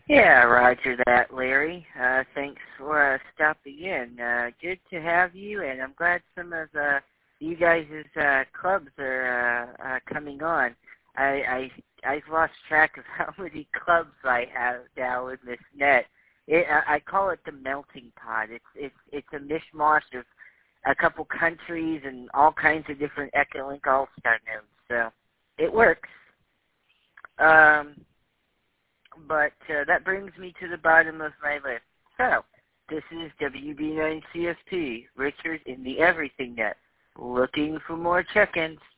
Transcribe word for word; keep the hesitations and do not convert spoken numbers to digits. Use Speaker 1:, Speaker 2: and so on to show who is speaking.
Speaker 1: Yeah, roger that, Larry. Uh, thanks for uh, stopping in. Uh, good to have you, and I'm glad some of uh, you guys' uh, clubs are uh, uh, coming on. I, I, I've lost track of how many clubs I have now in this net. It, I, I call it the melting pot. It's, it's, it's a mishmash of a couple countries and all kinds of different Echolink All-Star nodes, so it works. Um... But uh, that brings me to the bottom of my list. So, this is W B nine C F P, Richard in the Everything Net, looking for more check-ins.